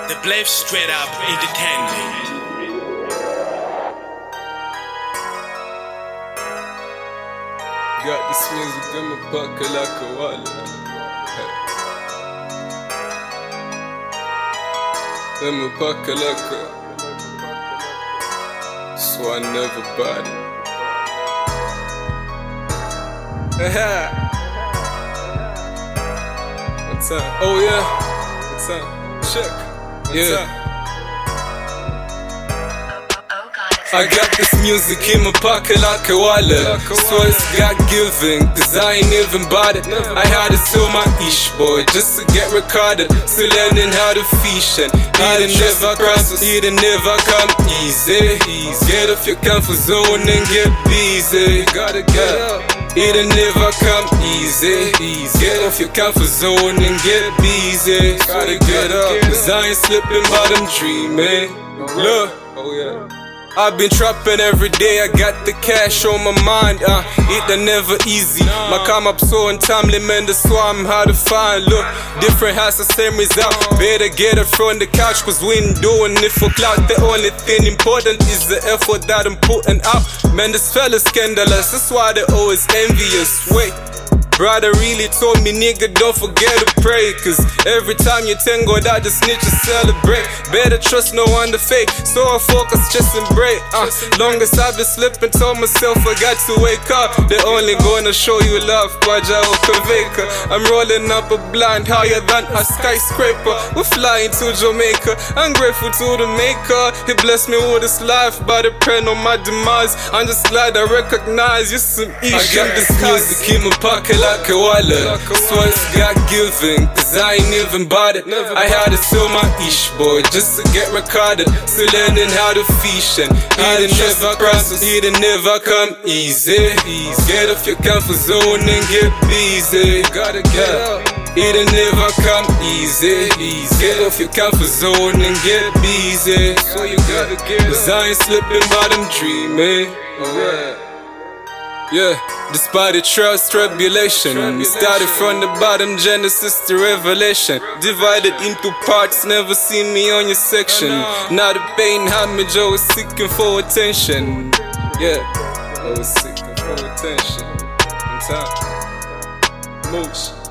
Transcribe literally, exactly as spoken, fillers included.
The Blave straight up independent. Got this music in my pocket like a wallet. In my pocket like a, so I never bought it. What's up? Oh yeah. What's up? Check. What's yeah. up? I got this music in my pocket like a wallet. So it's God-given, cause I ain't even bought it. I had to sell my ish boy just to get recorded. Still learning how to fish and it never come, it never come easy. Get off your comfort zone and get busy. Gotta get up. It never come easy. Get off your comfort zone and get busy. Gotta get up, cause I ain't slipping but I'm dreaming. Look, oh yeah. I've been trapping every day, I got the cash on my mind, uh, it ain't never easy. My come up so untimely, man, that's why I'm hard to find. Look, different has the same result. Better get it from the couch, cause we ain't doing it for clout. The only thing important is the effort that I'm putting out. Man, this fella's scandalous, that's why they always envious. Wait, brother really told me, nigga, don't forget to pray. Cause every time you tango that the snitches celebrate. Better trust no one to fake, so I focus just and break. uh, Longest I've been slipping, told myself I got to wake up. They only gonna show you love, Kwaja or Kaveka. I'm rolling up a blind higher than a skyscraper. We're flying to Jamaica, I'm grateful to the maker. He blessed me with this life, but it praying on my demise. I'm just glad I recognize you some issues. I got this music in my pocket like a wallet. So it's God-given, cause I ain't even bought it. I had to sell my ish boy just to get recorded. Still learning how to fish and it never come, it never come easy. Get off your comfort zone and get busy. Gotta get up. It never come easy. Get off your comfort zone and get busy. So you gotta get up, cause I ain't slipping but I'm dreaming. Alright. Yeah, despite the trials, tribulation, we started from the bottom, Genesis to Revelation. Divided into parts, never seen me on your section. Now the pain had me, Joe was seeking for attention. Yeah, I was seeking for attention. In time, Mooch.